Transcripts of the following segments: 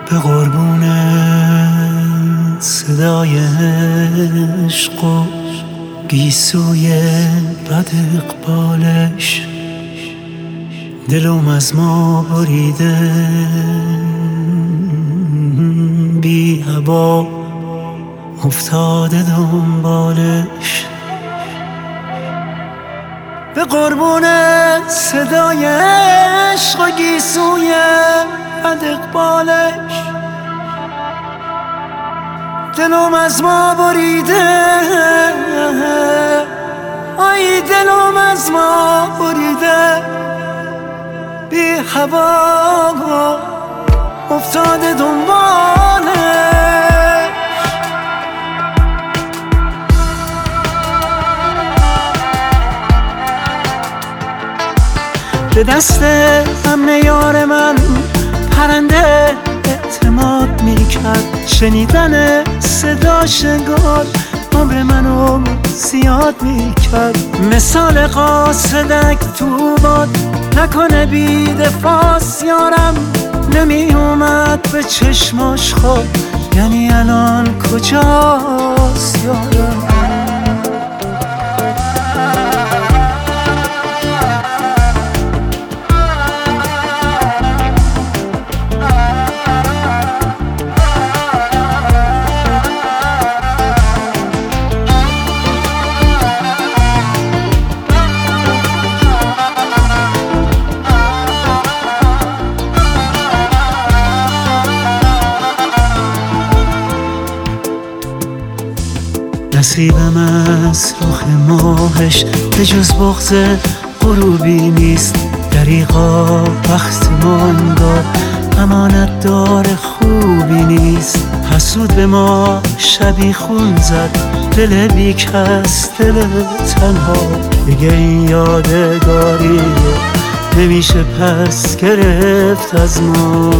به قربون صدای عشق و گیسوی بد اقبالش دلم از ما بریده بی هوا افتاده دنبالش. به قربون صدای عشق و گیسوی بد اقبالش دلم از ما بریده، آی دلم از ما بریده بی هوا افتاده دنبالش. به دست امن یار من پرنده اعتماد میکرد، شنیدن صداش انگار عمر منو زیاد میکرد. مثال قاصدک تو باد نکنه بی دفاعست یارم، نمی اومد به چشماش خواب، یعنی الان کجاست یارم؟ نصیبم از رخ ماهش به جز بغض غروبی نیست، دریغا وقت ماندار امانت دار خوبی نیست. حسود به ما شبی خون زد، دل بی کس دل تنها، دیگه این یادگاری نمیشه پس گرفت از ما.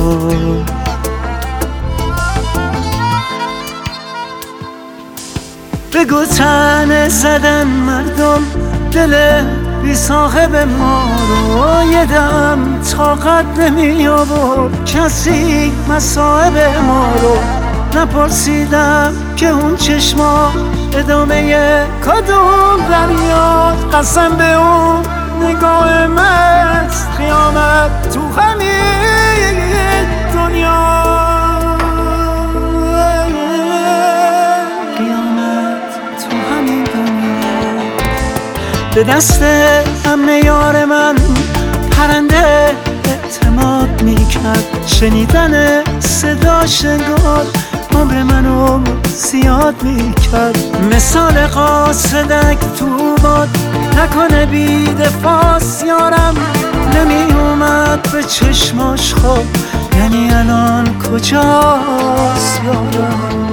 بگو تنه زدن مردم دل بی صاحب ما رو، یه دم طاقت نمی آورد کسی مصائب ما رو. نپرسیدم که اون چشما ادامه کدوم دریاست، قسم به اون نگاه مست قیامت تو همین دنیا. به دست امن یار من پرنده اعتماد میکرد، شنیدن صداش انگار عمر منو زیاد میکرد. مثال قاصدک تو باد نکنه بی دفاعست یارم، نمی اومد به چشماش خواب، یعنی الان کجاست یارم؟